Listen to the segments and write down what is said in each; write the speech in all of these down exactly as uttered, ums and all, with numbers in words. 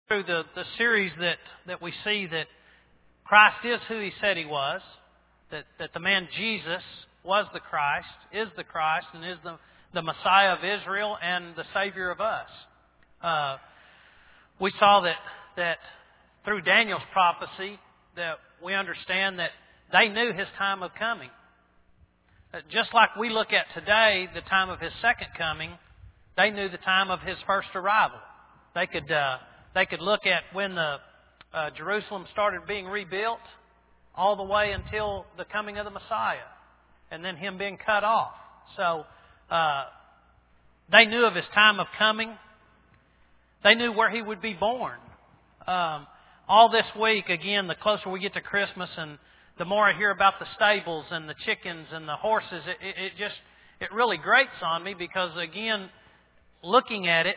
through the, the series that, that we see that Christ is who He said He was, that, that the man Jesus was the Christ, is the Christ, and is the, the Messiah of Israel and the Savior of us. Uh, we saw that, that through Daniel's prophecy that we understand that they knew His time of coming. Uh, just like we look at today, the time of His second coming, they knew the time of His first arrival. They could uh, they could look at when the uh, Jerusalem started being rebuilt, all the way until the coming of the Messiah, and then Him being cut off. So uh, they knew of His time of coming. They knew where He would be born. Um, all this week, again, the closer we get to Christmas, and the more I hear about the stables and the chickens and the horses, it, it, it just it really grates on me because, again, looking at it,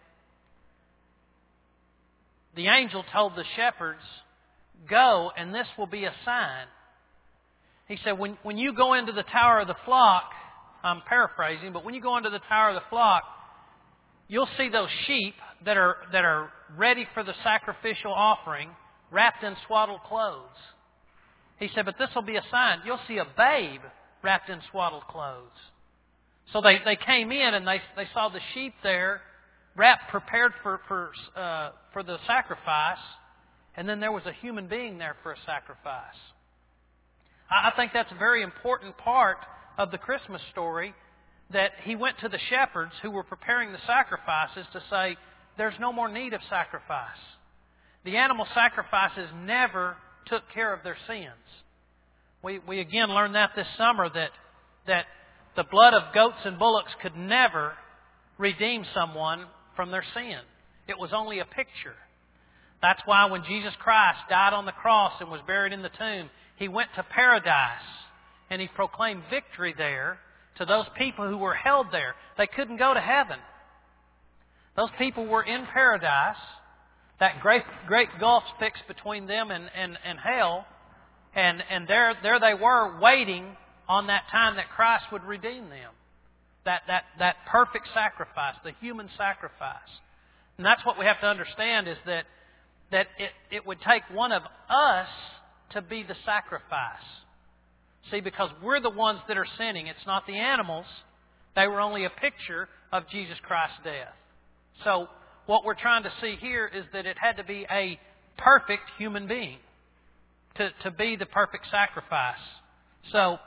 the angel told the shepherds, "Go, and this will be a sign." He said, when, when you go into the tower of the flock, I'm paraphrasing, but when you go into the tower of the flock, you'll see those sheep that are that are ready for the sacrificial offering, wrapped in swaddled clothes. He said, but this will be a sign. You'll see a babe wrapped in swaddled clothes. So they, they came in and they they saw the sheep there, wrapped, prepared for for uh, for the sacrifice, and then there was a human being there for a sacrifice. I, I think that's a very important part of the Christmas story, that He went to the shepherds who were preparing the sacrifices to say, there's no more need of sacrifice. The animal sacrifices never took care of their sins. We we again learned that this summer, that that the blood of goats and bullocks could never redeem someone from their sin. It was only a picture. That's why when Jesus Christ died on the cross and was buried in the tomb, He went to paradise and He proclaimed victory there to those people who were held there. They couldn't go to heaven. Those people were in paradise. That great great gulf fixed between them and, and, and hell. And, and there, there they were waiting on that time that Christ would redeem them. That, that, that perfect sacrifice, the human sacrifice. And that's what we have to understand, is that, that it, it would take one of us to be the sacrifice. See, because we're the ones that are sinning. It's not the animals. They were only a picture of Jesus Christ's death. So what we're trying to see here is that it had to be a perfect human being to, to be the perfect sacrifice. So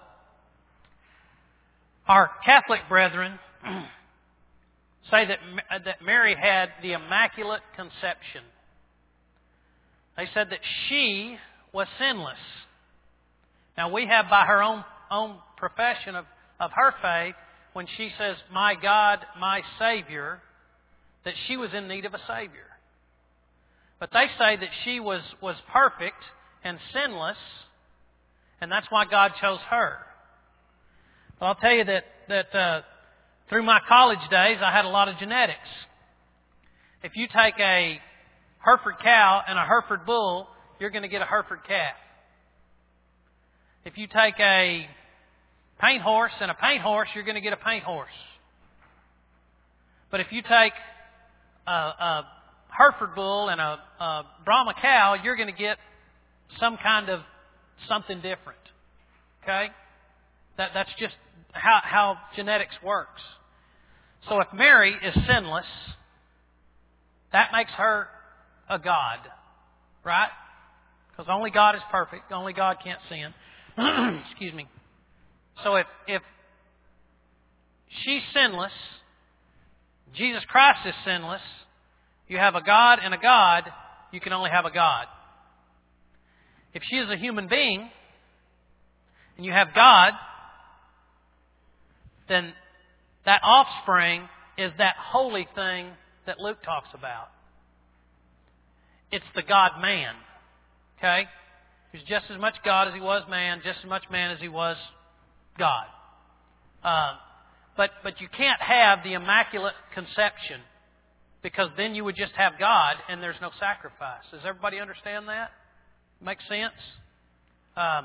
our Catholic brethren say that, that Mary had the Immaculate Conception. They said that she was sinless. Now we have, by her own own profession of, of her faith, when she says, "My God, my Savior," that she was in need of a Savior. But they say that she was, was perfect and sinless, and that's why God chose her. Well, I'll tell you that, that uh, through my college days, I had a lot of genetics. If you take a Hereford cow and a Hereford bull, you're going to get a Hereford calf. If you take a paint horse and a paint horse, you're going to get a paint horse. But if you take a, a Hereford bull and a, a Brahma cow, you're going to get some kind of something different. Okay? That, that's just how, how genetics works. So if Mary is sinless, that makes her a God. Right? Because only God is perfect. Only God can't sin. Excuse me. So if, if she's sinless, Jesus Christ is sinless, you have a God and a God, you can only have a God. If she is a human being, and you have God, then that offspring is that holy thing that Luke talks about. It's the God-man. Okay? He's just as much God as He was man, just as much man as He was God. Uh, but but you can't have the Immaculate Conception, because then you would just have God and there's no sacrifice. Does everybody understand that? Makes sense? Um,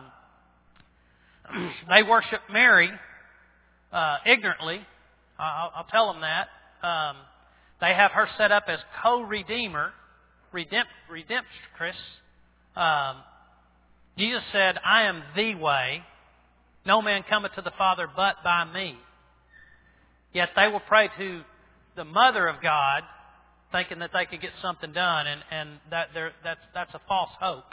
they worship Mary uh, ignorantly. I'll, I'll tell them that. Um, they have her set up as co-redeemer. redempt, redemptrix. Um, Jesus said, I am the way. No man cometh to the Father but by me. Yet they will pray to the Mother of God, thinking that they could get something done, and, and that that's, that's a false hope.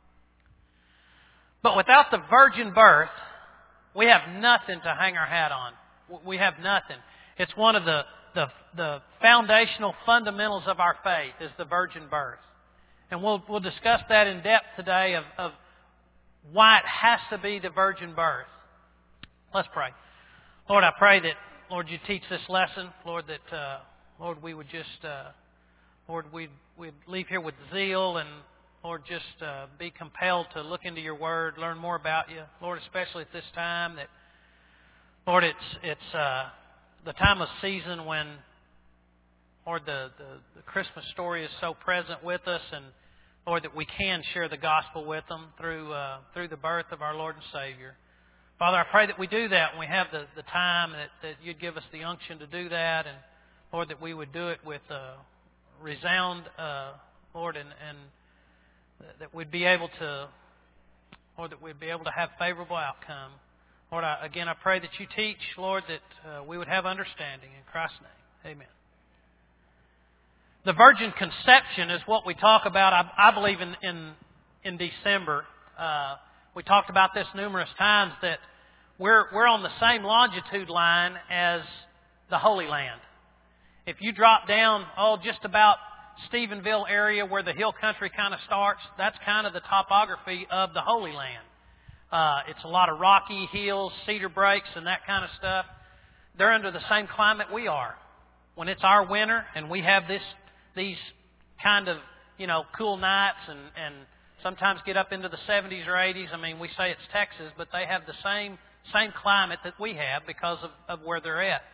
But without the virgin birth, we have nothing to hang our hat on. We have nothing. It's one of the, the, the foundational fundamentals of our faith is the virgin birth. And we'll, we'll discuss that in depth today of, of why it has to be the virgin birth. Let's pray. Lord, I pray that, Lord, you teach this lesson. Lord, that, uh, Lord, we would just, uh, Lord, we'd, we'd leave here with zeal and, Lord, just uh, be compelled to look into your word, learn more about you. Lord, especially at this time that, Lord, it's it's uh, the time of season when, Lord, the, the, the Christmas story is so present with us, and, Lord, that we can share the gospel with them through uh, through the birth of our Lord and Savior. Father, I pray that we do that and we have the, the time, that, that you'd give us the unction to do that, and, Lord, that we would do it with uh, resound, uh, Lord, and, and that we'd be able to, Lord, that we'd be able to have favorable outcome. Lord, I, again, I pray that you teach, Lord, that uh, we would have understanding. In Christ's name, amen. The virgin conception is what we talk about, I, I believe, in, in, in December. Uh, we talked about this numerous times, that we're, we're on the same longitude line as the Holy Land. If you drop down, oh, just about Stephenville area where the hill country kind of starts, that's kind of the topography of the Holy Land. Uh, it's a lot of rocky hills, cedar breaks, and that kind of stuff. They're under the same climate we are. When it's our winter and we have this, these kind of, you know, cool nights and, and sometimes get up into the seventies or eighties. I mean, we say it's Texas, but they have the same same climate that we have because of, of where they're at.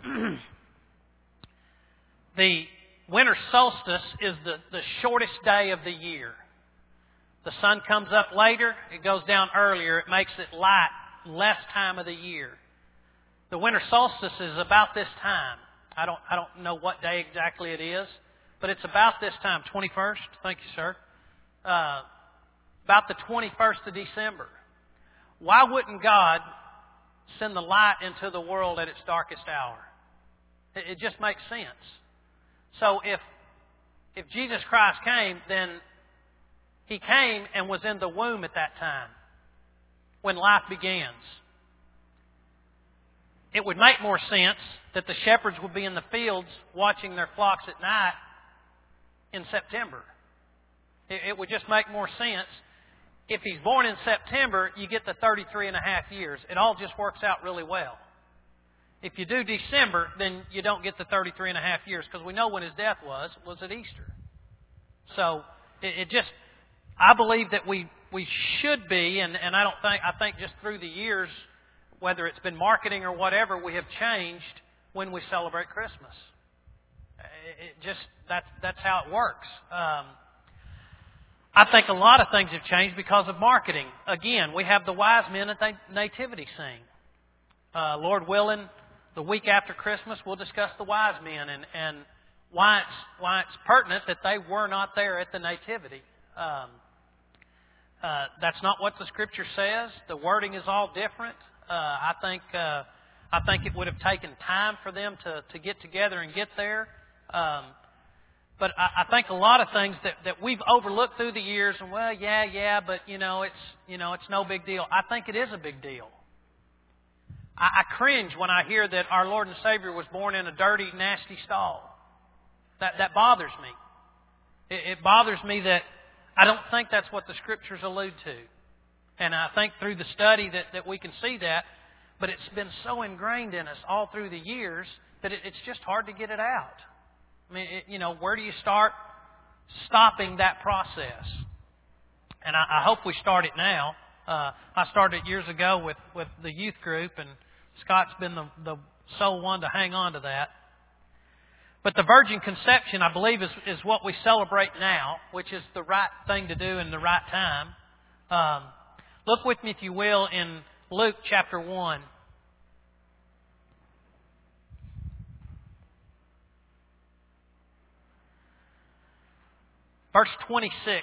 The winter solstice is the, the shortest day of the year. The sun comes up later, it goes down earlier, it makes it light less time of the year. The winter solstice is about this time. I don't I don't know what day exactly it is, but it's about this time, twenty-first. Thank you, sir. Uh, about the twenty-first of December. Why wouldn't God send the light into the world at its darkest hour? It, it just makes sense. So if if Jesus Christ came, then He came and was in the womb at that time, when life begins. It would make more sense that the shepherds would be in the fields watching their flocks at night in September. It, it would just make more sense. If He's born in September, you get the thirty-three and a half years. It all just works out really well. If you do December, then you don't get the thirty-three and a half years, because we know when His death was, was at Easter. So it, it just, I believe that we, we should be, and, and I don't think, I think just through the years, whether it's been marketing or whatever, we have changed when we celebrate Christmas. It just, that's, that's how it works. Um, I think a lot of things have changed because of marketing. Again, we have the wise men at the nativity scene. Uh, Lord willing, the week after Christmas, we'll discuss the wise men and, and why it's why it's pertinent that they were not there at the nativity. Um, uh, that's not what the Scripture says. The wording is all different. Uh, I think uh, I think it would have taken time for them to, to get together and get there. Um, but I, I think a lot of things that, that we've overlooked through the years, and well, yeah, yeah, but you know, it's you know, it's no big deal. I think it is a big deal. I, I cringe when I hear that our Lord and Savior was born in a dirty, nasty stall. That that bothers me. It, it bothers me that I don't think that's what the Scriptures allude to. And I think through the study that, that we can see that, but it's been so ingrained in us all through the years that it, it's just hard to get it out. I mean, it, you know, where do you start stopping that process? And I, I hope we start it now. Uh, I started years ago with, with the youth group, and Scott's been the, the sole one to hang on to that. But the virgin conception, I believe, is, is what we celebrate now, which is the right thing to do in the right time. Um, Look with me, if you will, in Luke chapter one. Verse twenty-six.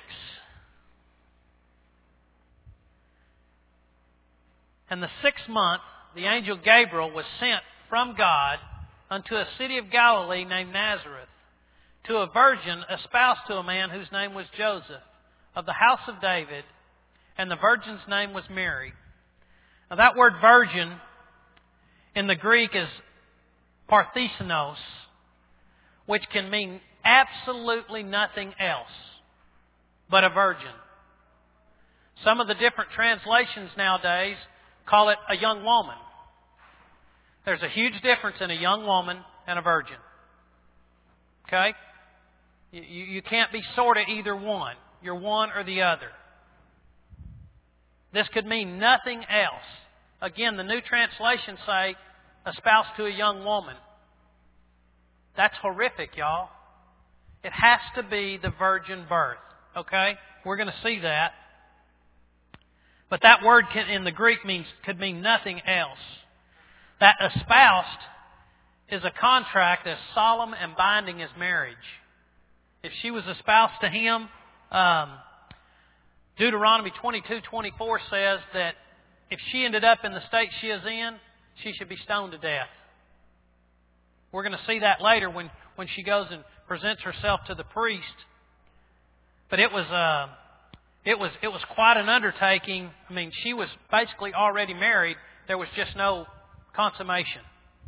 And the sixth month, the angel Gabriel was sent from God unto a city of Galilee named Nazareth, to a virgin espoused to a man whose name was Joseph, of the house of David, and the virgin's name was Mary. Now that word virgin in the Greek is parthenos, which can mean absolutely nothing else but a virgin. Some of the different translations nowadays call it a young woman. There's a huge difference in a young woman and a virgin. Okay? You, you can't be sort of either one. You're one or the other. This could mean nothing else. Again, the New Translations say espoused to a young woman. That's horrific, y'all. It has to be the virgin birth. Okay? We're going to see that. But that word can, in the Greek means could mean nothing else. That espoused is a contract as solemn and binding as marriage. If she was espoused to him, um, Deuteronomy twenty-two twenty-four says that if she ended up in the state she is in, she should be stoned to death. We're going to see that later when, when she goes and presents herself to the priest. But it was uh, it was it was quite an undertaking. I mean, she was basically already married. There was just no consummation.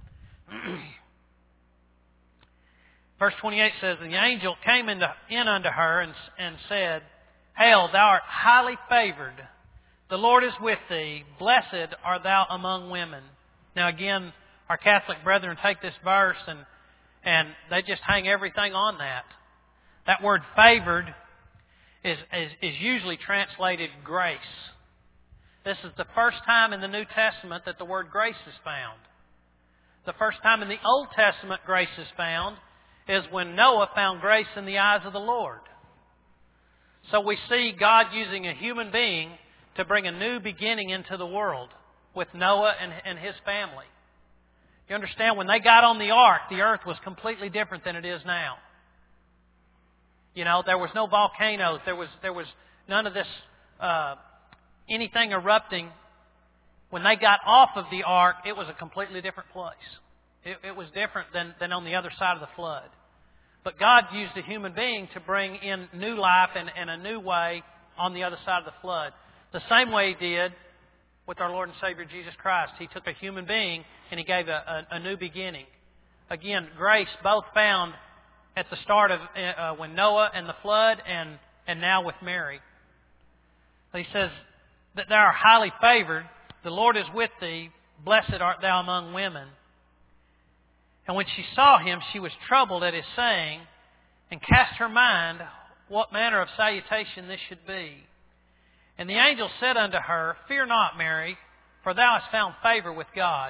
Verse twenty-eight says, "And the angel came into, in unto her and, and said, Hail, thou art highly favored. The Lord is with thee. Blessed art thou among women." Now again, our Catholic brethren take this verse and, and they just hang everything on that. That word favored is, is, is usually translated grace. This is the first time in the New Testament that the word grace is found. The first time in the Old Testament grace is found is when Noah found grace in the eyes of the Lord. So we see God using a human being to bring a new beginning into the world with Noah and, and his family. You understand, when they got on the ark, the earth was completely different than it is now. You know, there was no volcanoes. There was there was none of this, uh, anything erupting. When they got off of the ark, it was a completely different place. It, it was different than, than on the other side of the flood. But God used a human being to bring in new life and, and a new way on the other side of the flood. The same way He did with our Lord and Savior Jesus Christ. He took a human being and He gave a, a, a new beginning. Again, grace both found at the start of uh, when Noah and the flood, and, and now with Mary. He says that thou art highly favored. The Lord is with thee. Blessed art thou among women. And when she saw him, she was troubled at his saying, and cast her mind what manner of salutation this should be. And the angel said unto her, Fear not, Mary, for thou hast found favor with God.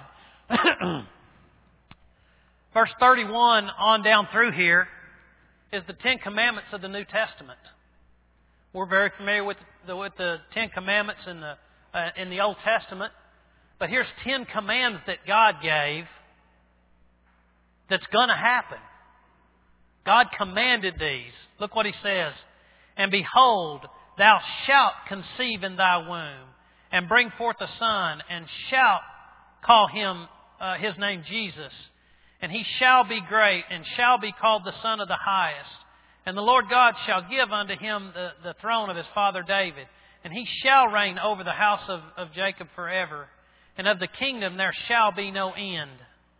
Verse thirty-one on down through here is the Ten Commandments of the New Testament. We're very familiar with the, with the Ten Commandments in the uh, in the Old Testament, but here's ten commands that God gave that's going to happen. God commanded these. Look what He says. And behold, thou shalt conceive in thy womb, and bring forth a son, and shalt call him uh, his name Jesus. And he shall be great, and shall be called the Son of the Highest. And the Lord God shall give unto him the, the throne of his father David. And he shall reign over the house of, of Jacob forever. And of the kingdom there shall be no end.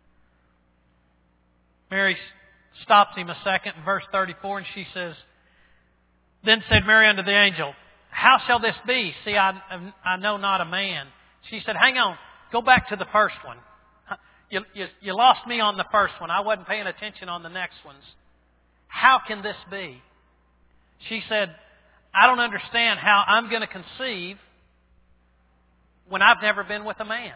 Mary stops him a second in verse thirty-four, and she says, Then said Mary unto the angel, How shall this be? See, I, I know not a man. She said, Hang on, go back to the first one. You, you, you lost me on the first one. I wasn't paying attention on the next ones. How can this be? She said, I don't understand how I'm going to conceive when I've never been with a man.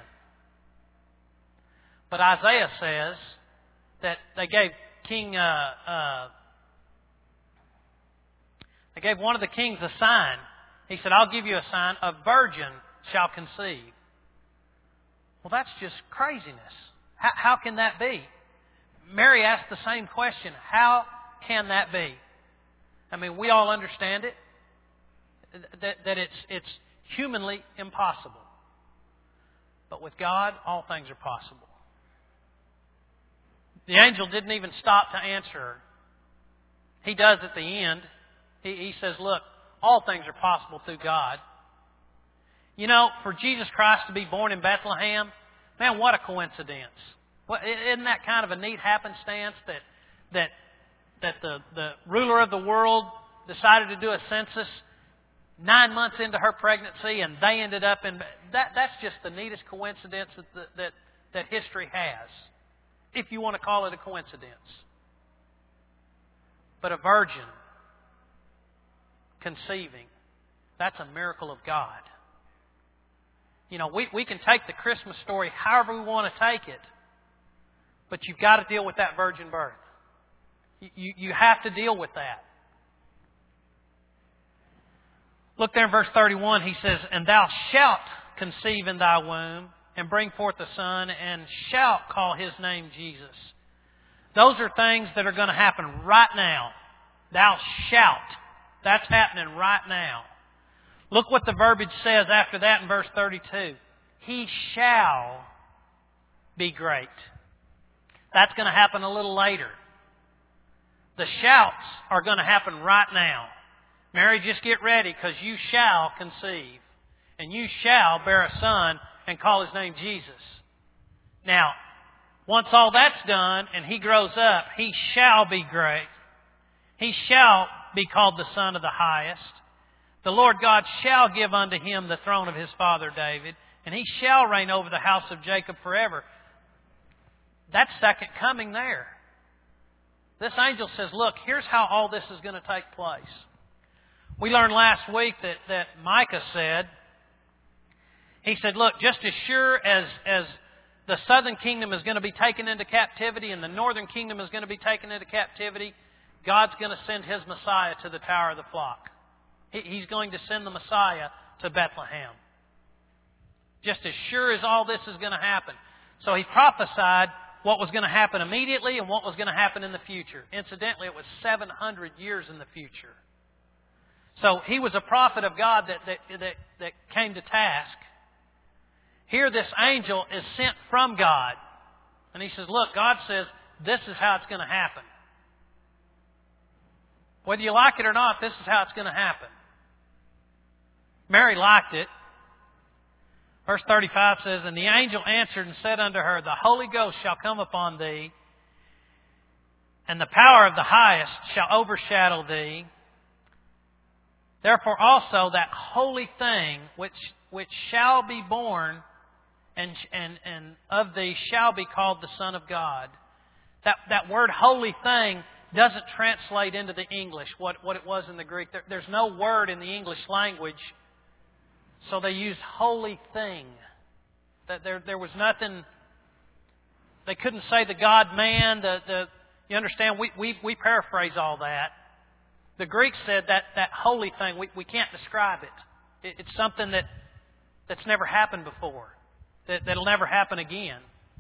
But Isaiah says that they gave King, uh, uh, they gave one of the kings a sign. He said, I'll give you a sign, a virgin shall conceive. Well, that's just craziness. How, how can that be? Mary asked the same question. How can that be? I mean, we all understand it, that, that it's, it's humanly impossible. But with God, all things are possible. The angel didn't even stop to answer her. He does at the end. He, he says, look, all things are possible through God. You know, for Jesus Christ to be born in Bethlehem, man, what a coincidence. Well, isn't that kind of a neat happenstance that that that the, the ruler of the world decided to do a census nine months into her pregnancy and they ended up in... That, that's just the neatest coincidence that, that, that history has, if you want to call it a coincidence. But a virgin conceiving, that's a miracle of God. You know, we, we can take the Christmas story however we want to take it, but you've got to deal with that virgin birth. You, you, you have to deal with that. Look there in verse thirty-one, he says, and thou shalt conceive in thy womb and bring forth a son and shalt call his name Jesus. Those are things that are going to happen right now. Thou shalt. That's happening right now. Look what the verbiage says after that in verse thirty-two. He shall be great. That's going to happen a little later. The shouts are going to happen right now. Mary, just get ready because you shall conceive and you shall bear a son and call his name Jesus. Now, once all that's done and he grows up, he shall be great. He shall be called the Son of the Highest. The Lord God shall give unto him the throne of his father David, and he shall reign over the house of Jacob forever. That's second coming there. This angel says, look, here's how all this is going to take place. We learned last week that, that Micah said, he said, look, just as sure as, as the southern kingdom is going to be taken into captivity and the northern kingdom is going to be taken into captivity, God's going to send His Messiah to the Tower of the Flock. He's going to send the Messiah to Bethlehem. Just as sure as all this is going to happen. So He prophesied what was going to happen immediately and what was going to happen in the future. Incidentally, it was seven hundred years in the future. So He was a prophet of God that, that, that, that came to task. Here this angel is sent from God. And he says, look, God says, this is how it's going to happen. Whether you like it or not, this is how it's going to happen. Mary liked it. Verse thirty-five says, and the angel answered and said unto her, the Holy Ghost shall come upon thee, and the power of the Highest shall overshadow thee. Therefore also that holy thing which which shall be born and and and of thee shall be called the Son of God. That that word holy thing doesn't translate into the English what, what it was in the Greek. There, there's no word in the English language, so they used holy thing. That there there was nothing. They couldn't say the God man. The the you understand? We we we paraphrase all that. The Greek said that that holy thing, we, we can't describe it. it. It's something that, that's never happened before, that, that'll never happen again.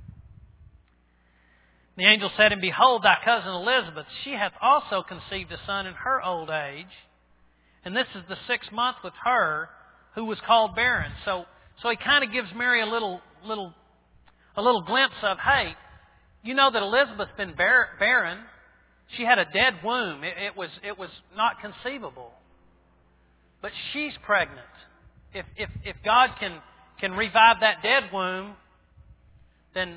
The angel said, and behold, thy cousin Elizabeth, she hath also conceived a son in her old age, and this is the sixth month with her, who was called barren. So, so he kind of gives Mary a little, little, a little glimpse of, hey, you know that Elizabeth's been bar- barren. She had a dead womb. It, it was it was not conceivable. But she's pregnant. If if if God can can revive that dead womb, then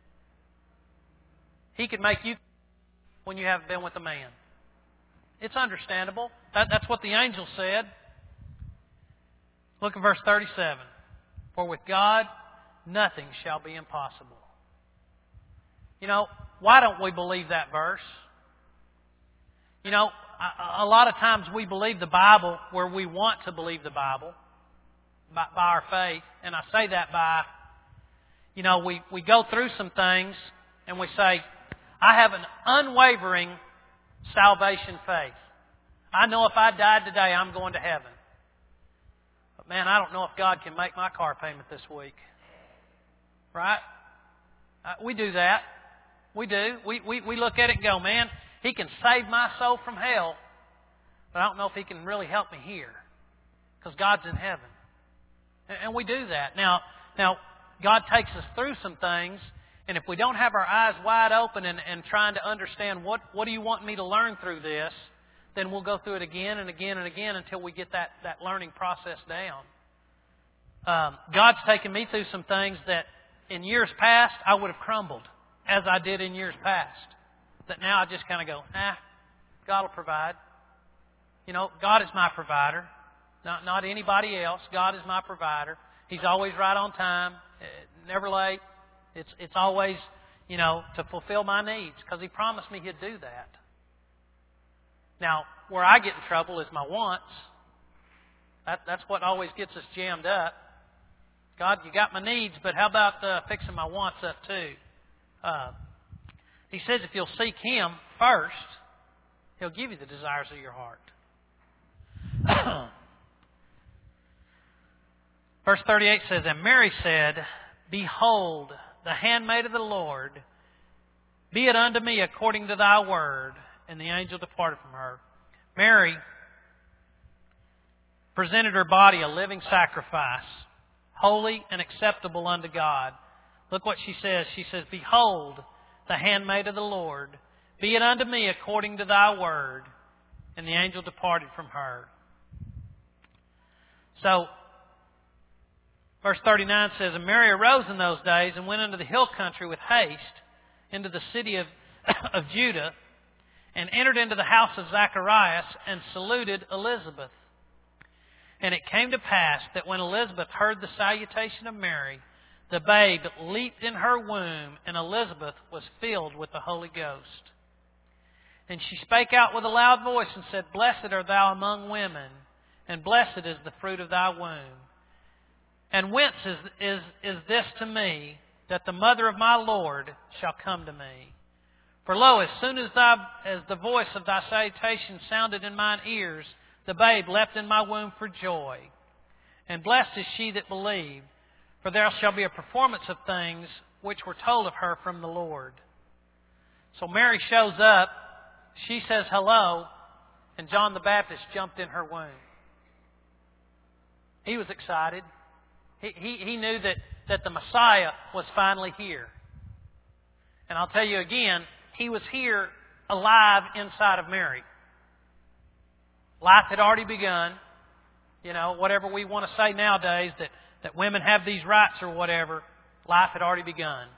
He could make you when you haven't been with a man. It's understandable. That, that's what the angel said. Look at verse thirty-seven. For with God nothing shall be impossible. You know, why don't we believe that verse? You know, a lot of times we believe the Bible where we want to believe the Bible by, by our faith. And I say that by, you know, we, we go through some things and we say, I have an unwavering salvation faith. I know if I died today, I'm going to heaven. But man, I don't know if God can make my car payment this week. Right? Uh, we do that. We do. We, we, we look at it and go, man, He can save my soul from hell. but I don't know if He can really help me here because God's in heaven. And we do that. Now, now God takes us through some things, and if we don't have our eyes wide open and, and trying to understand what, what do you want me to learn through this, then we'll go through it again and again and again until we get that, that learning process down. Um, God's taken me through some things that in years past I would have crumbled, as I did in years past. That now I just kind of go, ah, God will provide. You know, God is my provider. Not, not anybody else. God is my provider. He's always right on time, never late. It's, it's always, you know, to fulfill my needs because He promised me He'd do that. Now, where I get in trouble is my wants. That, that's what always gets us jammed up. God, you got my needs, but how about uh, fixing my wants up too? Uh, he says if you'll seek Him first, He'll give you the desires of your heart. Verse thirty-eight says, And Mary said, Behold, the handmaid of the Lord, be it unto me according to thy word. And the angel departed from her. Mary presented her body a living sacrifice, holy and acceptable unto God. Look what she says. She says, Behold, the handmaid of the Lord, be it unto me according to thy word. And the angel departed from her. So, verse thirty-nine says, And Mary arose in those days and went into the hill country with haste into the city of, of Judah, and entered into the house of Zacharias and saluted Elizabeth. And it came to pass that when Elizabeth heard the salutation of Mary, the babe leaped in her womb, and Elizabeth was filled with the Holy Ghost. And she spake out with a loud voice and said, Blessed art thou among women, and blessed is the fruit of thy womb. And whence is, is, is this to me, that the mother of my Lord shall come to me? For lo, as soon as, thy, as the voice of thy salutation sounded in mine ears, the babe leapt in my womb for joy. And blessed is she that believed, for there shall be a performance of things which were told of her from the Lord. So Mary shows up, she says hello, and John the Baptist jumped in her womb. He was excited. He, he, he knew that, that the Messiah was finally here. And I'll tell you again, He was here alive inside of Mary. Life had already begun. You know, whatever we want to say nowadays, that, that women have these rights or whatever, life had already begun.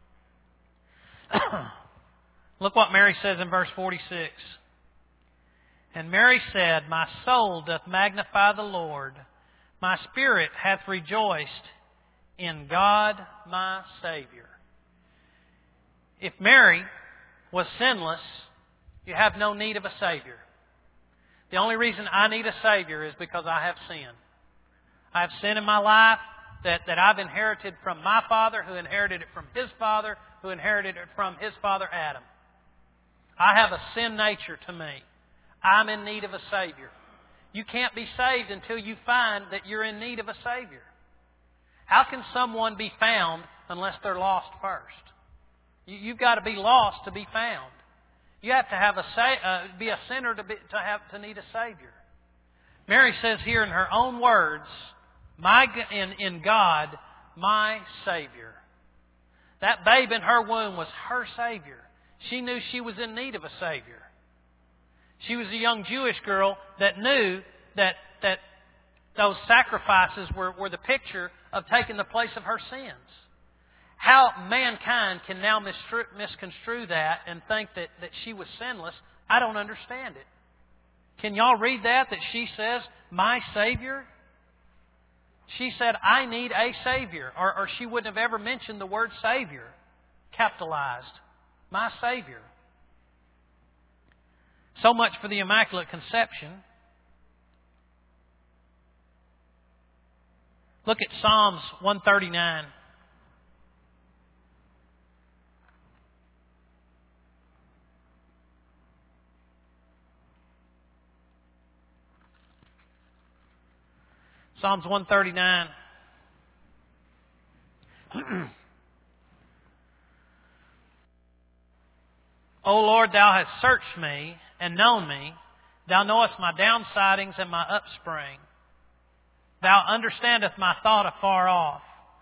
Look what Mary says in verse forty-six. And Mary said, My soul doth magnify the Lord. My spirit hath rejoiced in God my Savior. If Mary was sinless, you have no need of a Savior. The only reason I need a Savior is because I have sin. I have sin in my life that, that I've inherited from my father, who inherited it from his father, who inherited it from his father Adam. I have a sin nature to me. I'm in need of a Savior. You can't be saved until you find that you're in need of a Savior. How can someone be found unless they're lost first? You've got to be lost to be found. You have to have a uh, be a sinner to be, to have to need a Savior. Mary says here in her own words, "My in in God, my Savior." That babe in her womb was her Savior. She knew she was in need of a Savior. She was a young Jewish girl that knew that that those sacrifices were, were the picture of taking the place of her sins. How mankind can now misconstrue that and think that, that she was sinless, I don't understand it. Can y'all read that, that she says, my Savior? She said, I need a Savior. Or, or she wouldn't have ever mentioned the word Savior, capitalized. My Savior. So much for the Immaculate Conception. Look at Psalms one thirty-nine. Psalms one thirty-nine. O Lord, Thou hast searched me and known me. Thou knowest my downsidings and my upspring. Thou understandest my thought afar off.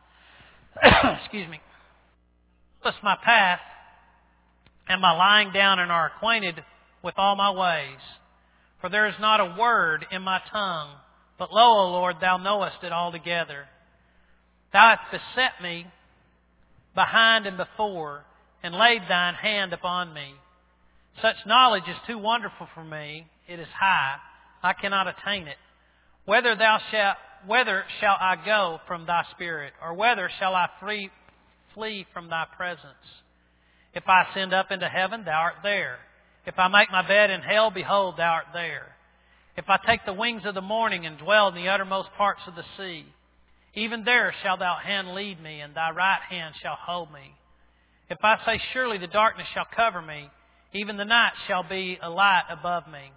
Excuse me. Knowest my path and my lying down, and are acquainted with all my ways. For there is not a word in my tongue, but lo, O Lord, Thou knowest it altogether. Thou hast beset me behind and before, and laid Thine hand upon me. Such knowledge is too wonderful for me. It is high. I cannot attain it. Whether thou shalt, whether shall I go from Thy Spirit, or whether shall I free, flee from Thy presence? If I ascend up into heaven, Thou art there. If I make my bed in hell, behold, Thou art there. If I take the wings of the morning and dwell in the uttermost parts of the sea, even there shall Thou hand lead me, and Thy right hand shall hold me. If I say, surely the darkness shall cover me, even the night shall be a light above me.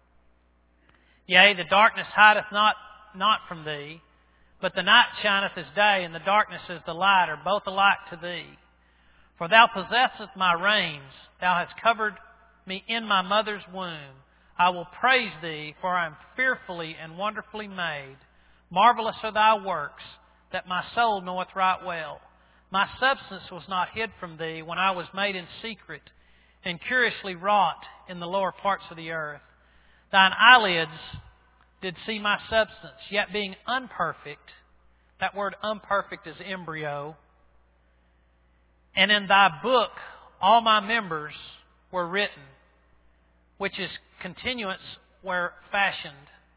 Yea, the darkness hideth not, not from Thee, but the night shineth as day, and the darkness as the light are both alike to Thee. For Thou possessest my reins, Thou hast covered me in my mother's womb. I will praise Thee, for I am fearfully and wonderfully made. Marvelous are Thy works, that my soul knoweth right well. My substance was not hid from Thee when I was made in secret, and curiously wrought in the lower parts of the earth. Thine eyelids did see my substance, yet being unperfect. That word unperfect is embryo. And in Thy book all my members were written, which is continuance were fashioned,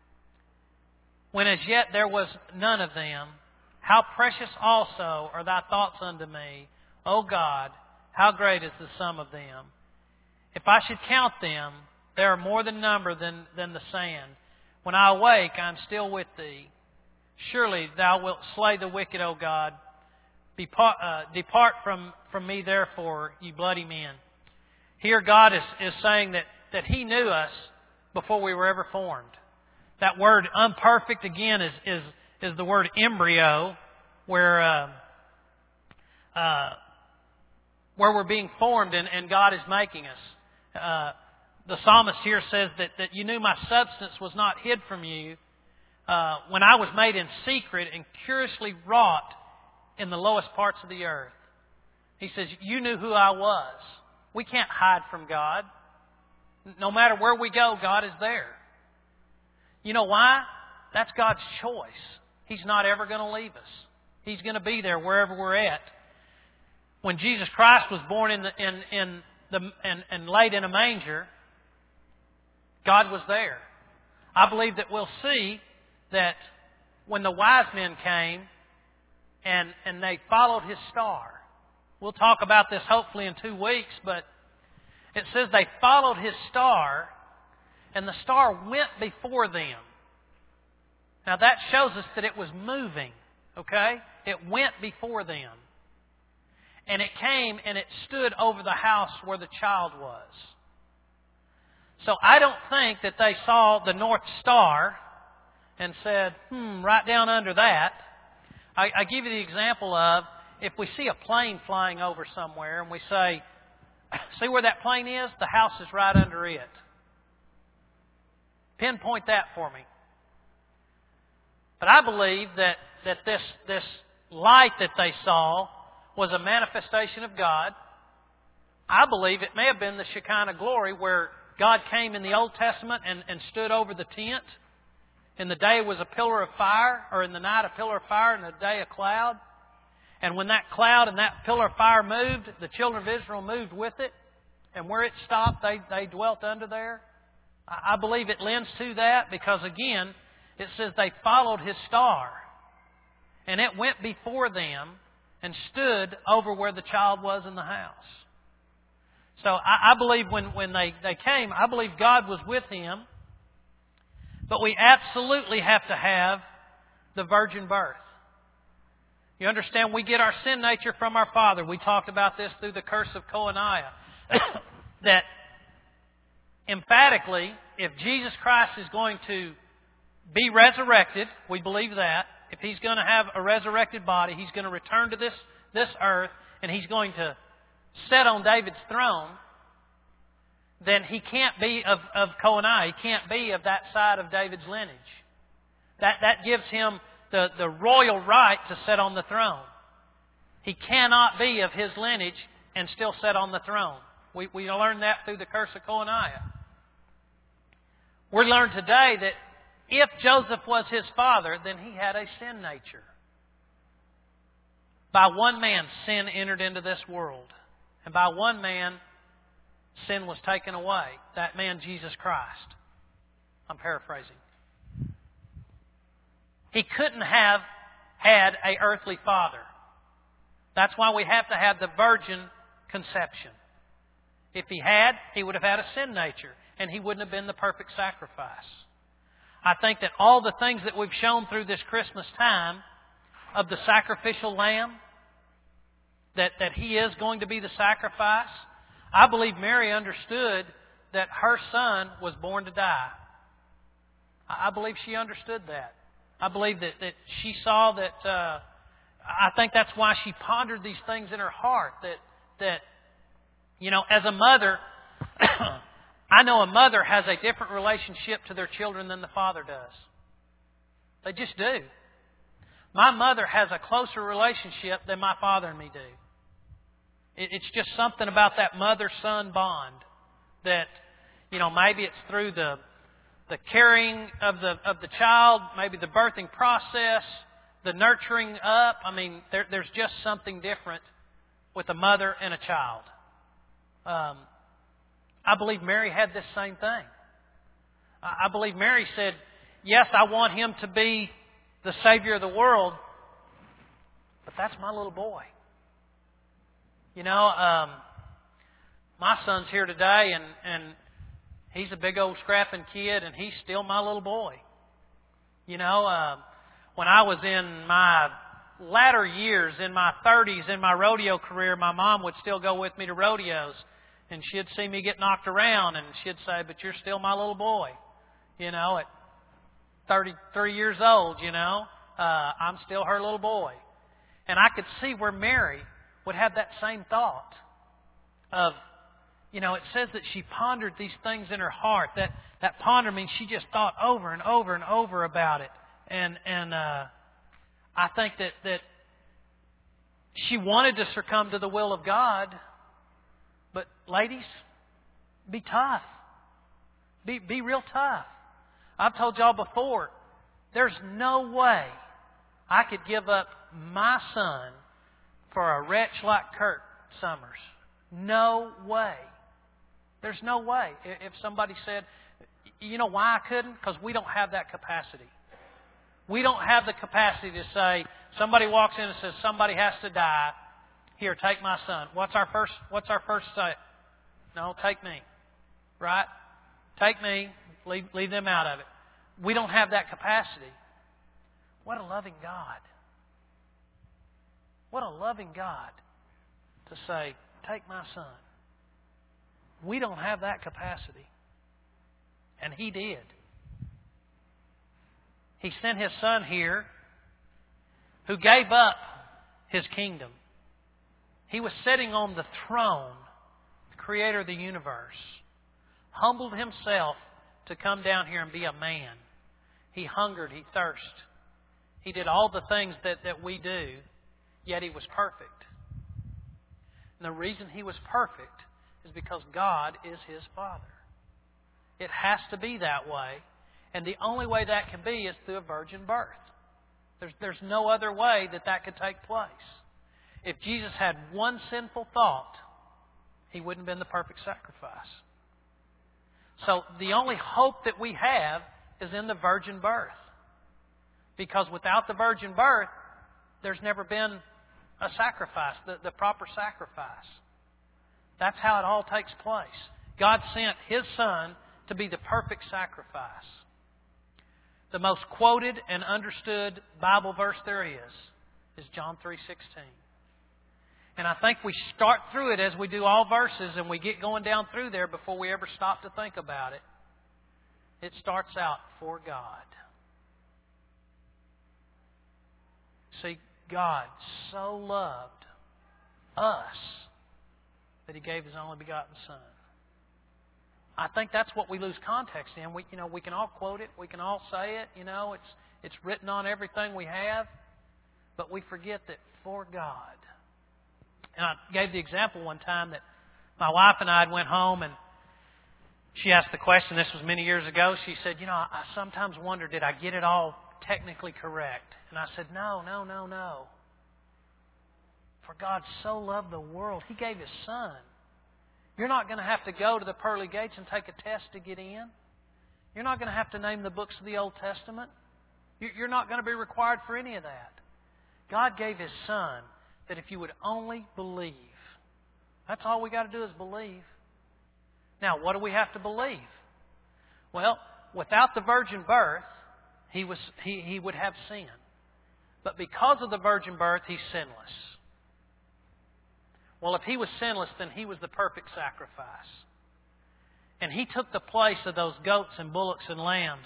when as yet there was none of them. How precious also are Thy thoughts unto me, O God, how great is the sum of them. If I should count them, they are more than number than, than the sand. When I awake, I am still with Thee. Surely Thou wilt slay the wicked, O God. Depart, uh, depart from, from me, therefore, ye bloody men. Here God is, is saying that, that He knew us before we were ever formed. That word unperfect, again, is, is, is the word embryo, where uh, uh, where we're being formed and, and God is making us. Uh, the psalmist here says that, that you knew my substance was not hid from you uh, when I was made in secret and curiously wrought in the lowest parts of the earth. He says, you knew who I was. We can't hide from God. No matter where we go, God is there. You know why? That's God's choice. He's not ever going to leave us. He's going to be there wherever we're at. When Jesus Christ was born in the, in, in the, and, and laid in a manger, God was there. I believe that we'll see that when the wise men came and, and they followed His star. We'll talk about this hopefully in two weeks, but it says they followed His star and the star went before them. Now that shows us that it was moving, okay? It went before them. And it came and it stood over the house where the child was. So I don't think that they saw the North Star and said, hmm, right down under that. I, I give you the example of, if we see a plane flying over somewhere and we say, see where that plane is? The house is right under it. Pinpoint that for me. But I believe that, that this, this light that they saw was a manifestation of God. I believe it may have been the Shekinah glory where God came in the Old Testament and, and stood over the tent. In the day was a pillar of fire, or in the night a pillar of fire, and in the day a cloud. And when that cloud and that pillar of fire moved, the children of Israel moved with it. And where it stopped, they, they dwelt under there. I believe it lends to that because, again, it says they followed His star. And it went before them and stood over where the child was in the house. So I, I believe when, when they, they came, I believe God was with him. But we absolutely have to have the virgin birth. You understand, we get our sin nature from our father. We talked about this through the curse of Coaniah. That emphatically, if Jesus Christ is going to be resurrected, we believe that. If He's going to have a resurrected body, He's going to return to this, this earth, and He's going to sit on David's throne, then he can't be of, of Kohaniah. He can't be of that side of David's lineage. That, that gives him the, the royal right to sit on the throne. He cannot be of his lineage and still sit on the throne. We, we learned that through the curse of Kohaniah. We learn today that if Joseph was his father, then he had a sin nature. By one man, sin entered into this world. And by one man, sin was taken away. That man, Jesus Christ. I'm paraphrasing. He couldn't have had an earthly father. That's why we have to have the virgin conception. If he had, he would have had a sin nature, and he wouldn't have been the perfect sacrifice. I think that all the things that we've shown through this Christmas time of the sacrificial lamb, that, that he is going to be the sacrifice, I believe Mary understood that her son was born to die. I believe she understood that. I believe that, that she saw that, uh, I think that's why she pondered these things in her heart. That, that you know, as a mother, I know a mother has a different relationship to their children than the father does. They just do. My mother has a closer relationship than my father and me do. It's just something about that mother-son bond that, you know, maybe it's through the the caring of the of the child, maybe the birthing process, the nurturing up. I mean, there, there's just something different with a mother and a child. Um, I believe Mary had this same thing. I believe Mary said, yes, I want him to be the Savior of the world, but that's my little boy. You know, um, my son's here today, and, and he's a big old scrapping kid, and he's still my little boy. You know, uh, when I was in my latter years, in my thirties, in my rodeo career, my mom would still go with me to rodeos, and she'd see me get knocked around, and she'd say, but you're still my little boy. You know, at thirty-three years old, you know, uh, I'm still her little boy. And I could see where Mary would have that same thought of, you know, it says that she pondered these things in her heart. That that ponder means she just thought over and over and over about it. And and uh, I think that, that she wanted to succumb to the will of God. But ladies, be tough. Be be real tough. I've told y'all before, there's no way I could give up my son for a wretch like Kurt Summers. No way. There's no way. If somebody said, you know why I couldn't? Because we don't have that capacity. We don't have the capacity to say, somebody walks in and says, somebody has to die. Here, take my son. What's our first, what's our first say? No, take me. Right? Take me. Leave, leave them out of it. We don't have that capacity. What a loving God. What a loving God to say, take my son. We don't have that capacity. And He did. He sent His Son here who gave up His kingdom. He was sitting on the throne, the Creator of the universe, humbled Himself to come down here and be a man. He hungered, He thirsted. He did all the things that, that we do, yet He was perfect. And the reason He was perfect is because God is His Father. It has to be that way. And the only way that can be is through a virgin birth. There's, there's no other way that that could take place. If Jesus had one sinful thought, He wouldn't have been the perfect sacrifice. So the only hope that we have is in the virgin birth. Because without the virgin birth, there's never been a sacrifice, the, the proper sacrifice. That's how it all takes place. God sent His Son to be the perfect sacrifice. The most quoted and understood Bible verse there is, is John three sixteen. And I think we start through it as we do all verses, and we get going down through there before we ever stop to think about it. It starts out, for God. See, God so loved us that He gave His only begotten Son. I think that's what we lose context in. We, you know, we can all quote it. We can all say it. You know, it's it's written on everything we have. But we forget that for God. And I gave the example one time that my wife and I went home and she asked the question. This was many years ago. She said, you know, I sometimes wonder, did I get it all technically correct? And I said, no, no, no, no. For God so loved the world, He gave His Son. You're not going to have to go to the pearly gates and take a test to get in. You're not going to have to name the books of the Old Testament. You're not going to be required for any of that. God gave His Son that if you would only believe, that's all we got to do is believe. Now, what do we have to believe? Well, without the virgin birth, he was he, he would have sin. But because of the virgin birth, He's sinless. Well, if He was sinless, then He was the perfect sacrifice. And He took the place of those goats and bullocks and lambs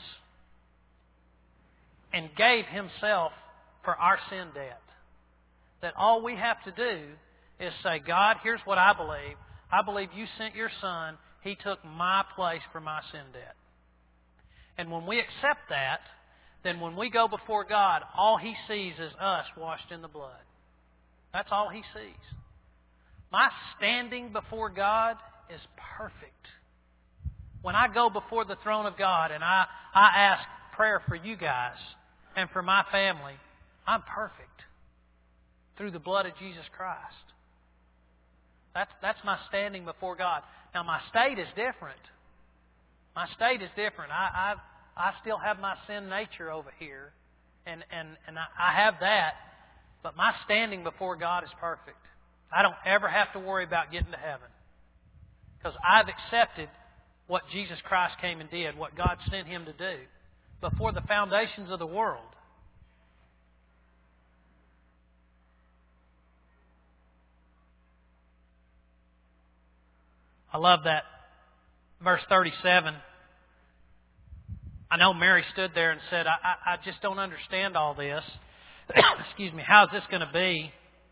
and gave Himself for our sin debt. That all we have to do is say, God, here's what I believe. I believe You sent Your Son. He took my place for my sin debt. And when we accept that, then when we go before God, all He sees is us washed in the blood. That's all He sees. My standing before God is perfect. When I go before the throne of God and I, I ask prayer for you guys and for my family, I'm perfect through the blood of Jesus Christ. That's, that's my standing before God. Now, my state is different. My state is different. I, I, I still have my sin nature over here, and, and, and I, I have that, but my standing before God is perfect. I don't ever have to worry about getting to heaven because I've accepted what Jesus Christ came and did, what God sent Him to do before the foundations of the world. I love that verse thirty-seven. I know Mary stood there and said, I, I, I just don't understand all this. Excuse me, how's this going to be?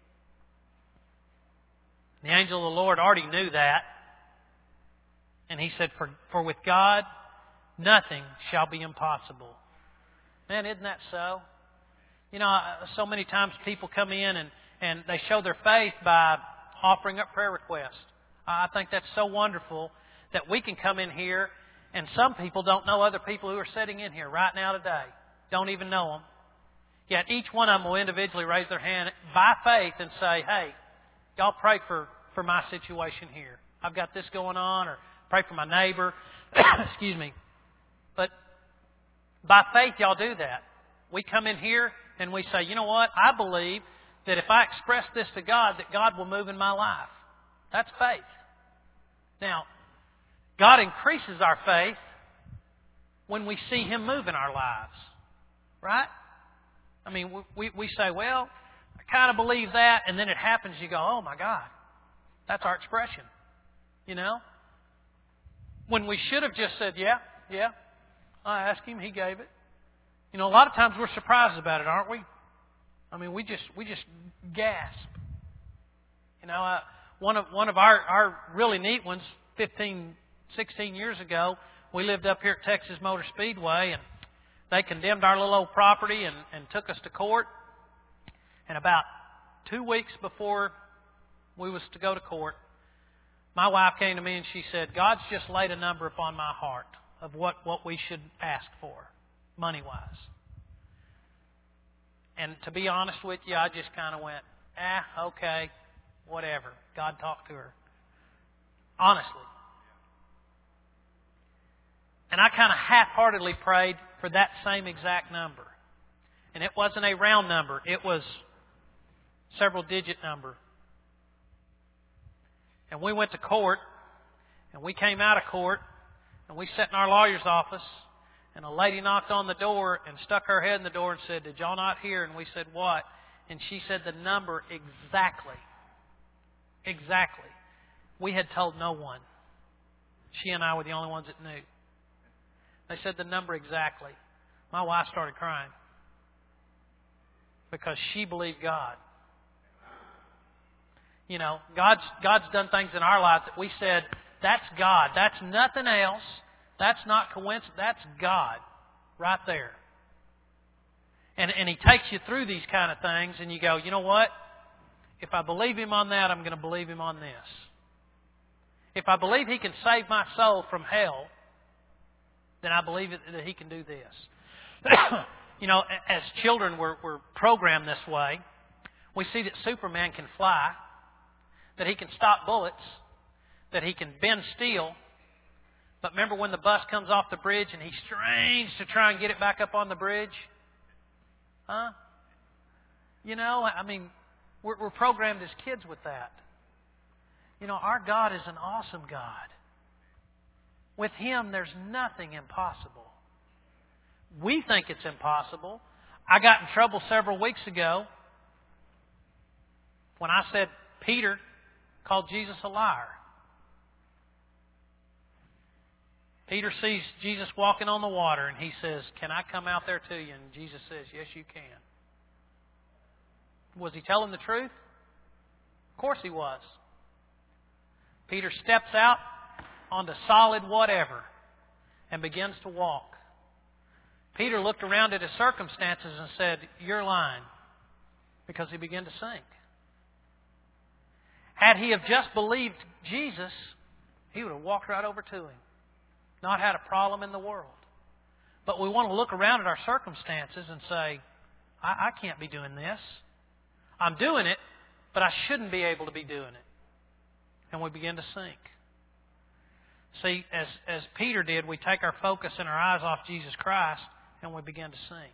The angel of the Lord already knew that. And he said, for, for with God, nothing shall be impossible. Man, isn't that so? You know, so many times people come in and, and they show their faith by offering up prayer requests. I think that's so wonderful that we can come in here and some people don't know other people who are sitting in here right now today. Don't even know them. Yet each one of them will individually raise their hand by faith and say, hey, y'all pray for, for my situation here. I've got this going on, or pray for my neighbor. Excuse me. But by faith, y'all do that. We come in here and we say, you know what? I believe that if I express this to God, that God will move in my life. That's faith. Now, God increases our faith when we see Him move in our lives. Right? I mean, we, we say, well, I kind of believe that, and then it happens, you go, oh my God. That's our expression. You know? When we should have just said, yeah, yeah. I asked Him, He gave it. You know, a lot of times we're surprised about it, aren't we? I mean, we just we just gasp. You know, uh, one of one of our, our really neat ones, fifteen, sixteen years ago, we lived up here at Texas Motor Speedway, and they condemned our little old property and, and took us to court. And about two weeks before we was to go to court, my wife came to me and she said, God's just laid a number upon my heart of what, what we should ask for, money-wise. And to be honest with you, I just kind of went, ah, okay, whatever. God talked to her. Honestly. And I kind of half-heartedly prayed for that same exact number. And it wasn't a round number. It was several digit number. And we went to court, and we came out of court, and we sat in our lawyer's office, and a lady knocked on the door and stuck her head in the door and said, did y'all not hear? And we said, what? And she said the number exactly. Exactly. We had told no one. She and I were the only ones that knew. They said the number exactly. My wife started crying because she believed God. You know, God's God's done things in our lives that we said, That's God. That's nothing else. That's not coincidence. That's God right there. And, and He takes you through these kind of things, and you go, you know what? If I believe Him on that, I'm going to believe Him on this. If I believe He can save my soul from hell, then I believe that He can do this. You know, as children, we're, we're programmed this way. We see that Superman can fly, that he can stop bullets, that he can bend steel. But remember when the bus comes off the bridge and he strains to try and get it back up on the bridge? Huh? You know, I mean, we're, we're programmed as kids with that. You know, our God is an awesome God. With Him, there's nothing impossible. We think it's impossible. I got in trouble several weeks ago when I said Peter called Jesus a liar. Peter sees Jesus walking on the water and he says, "Can I come out there to you?" And Jesus says, "Yes, you can." Was he telling the truth? Of course he was. Peter steps out onto solid whatever and begins to walk. Peter looked around at his circumstances and said, "You're lying," because he began to sink. Had he have just believed Jesus, he would have walked right over to Him. Not had a problem in the world. But we want to look around at our circumstances and say, I, I can't be doing this. I'm doing it, but I shouldn't be able to be doing it. And we begin to sink. See, as, as Peter did, we take our focus and our eyes off Jesus Christ and we begin to sink.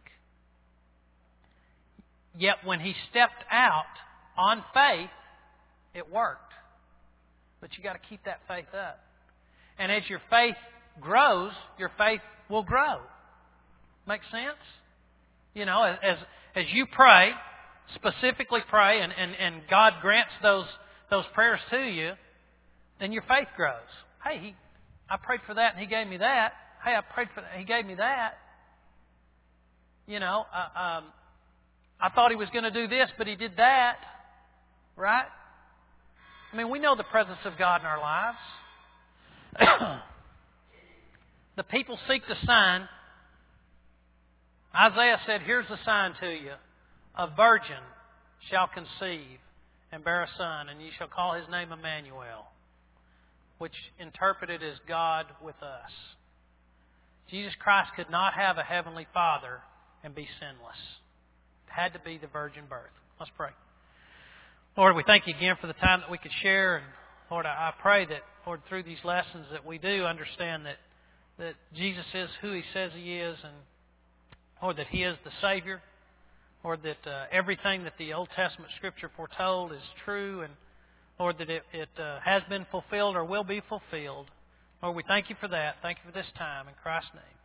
Yet when he stepped out on faith, it worked. But you've got to keep that faith up. And as your faith grows, your faith will grow. Make sense? You know, as as you pray, specifically pray, and, and, and God grants those those prayers to you, then your faith grows. Hey, he, I prayed for that and He gave me that. Hey, I prayed for that, He gave me that. You know, uh, um, I thought He was going to do this, but He did that. Right? I mean, we know the presence of God in our lives. The people seek the sign. Isaiah said, "Here's the sign to you. A virgin shall conceive and bear a son, and ye shall call His name Emmanuel," which interpreted is God with us. Jesus Christ could not have a heavenly Father and be sinless. It had to be the virgin birth. Let's pray. Lord, we thank You again for the time that we could share. And Lord, I pray that, Lord, through these lessons that we do understand that, that Jesus is who He says He is, and Lord, that He is the Savior. Lord, that uh, everything that the Old Testament Scripture foretold is true, and Lord, that it, it uh, has been fulfilled or will be fulfilled. Lord, we thank You for that. Thank You for this time. In Christ's name.